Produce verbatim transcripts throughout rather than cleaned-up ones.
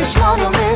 چشمانمه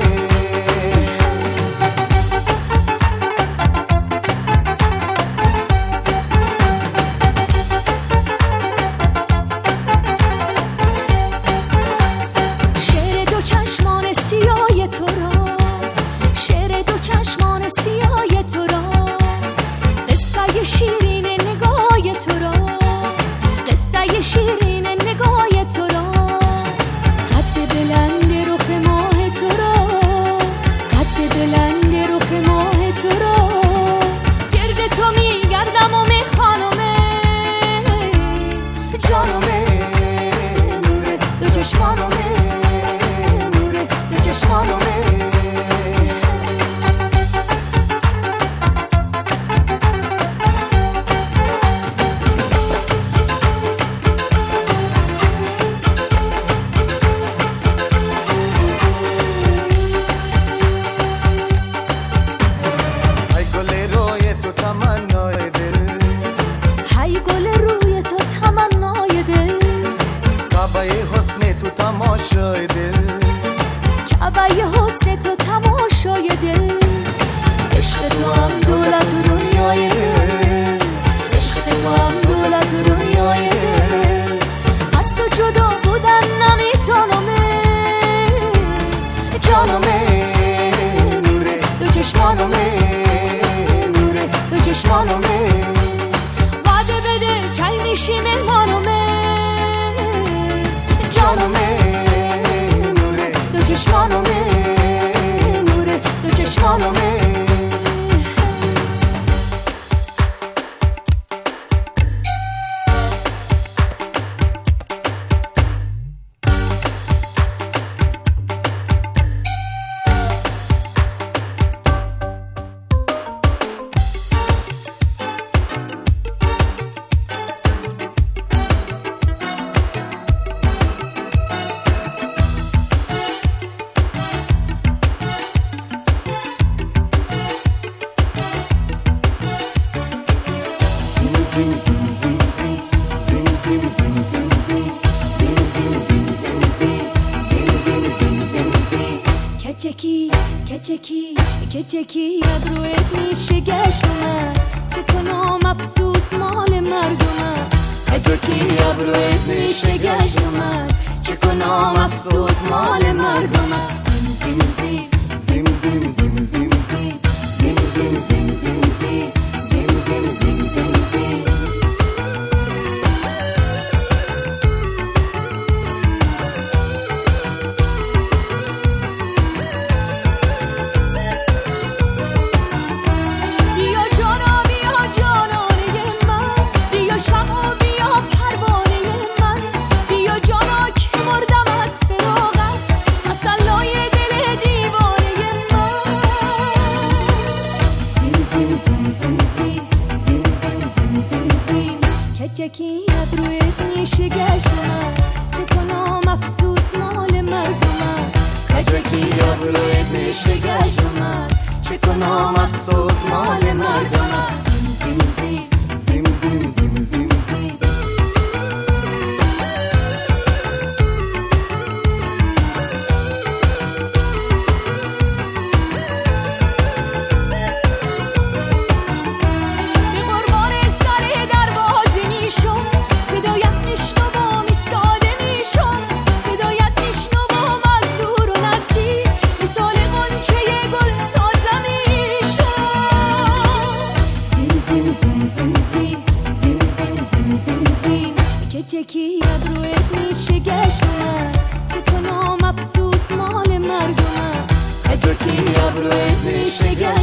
شعر دو چشمان سیاه تو را شعر دو چشمان سیاه تو را قصه شیرین نگاه تو را قصه شیرین نگاه تو را قد بلند رخ ماه تو را قد بلند رخ ماه تو را گرد تو میگردم و میخوانمه جانمه نور دو چشمانمه نور دو چشمانمه تماشای دل کعبه حسن تو تماشای دل عشق تو هم دولت و دنیای دل عشق تو هم دولت و دنیای دل از تو جدا بودن نمیتونمه جانمه نوره دو چشمانمه نوره دو چشمانمه وعده بده کی میشی مهمانمه جانمه دو چشمانمه نور دو چشمانمه کچکی کچکی کچکی ابرویت میشه گشت اومد چه کنم افسوس مال مردمه کچکی ابرویت میشه گشت اومد چه کنم افسوس مال مردمه زیم زیم زیم زیم زیم زیم زیم زیم زیم زیم زیم زیم زیم زیم زیم زیم کچکی ابرویت میشه گشت اومد چه کنم افسوس مال مردمه کچکی ابرویت میشه گشت اومد چه کنم افسوس مال مردمه زیم زیم زیم زیم زیم زیم زیم کچکی ابرویت میشه گشت اومد چه کنم افسوس مال مردمه کچکی ابرویت میشه گشت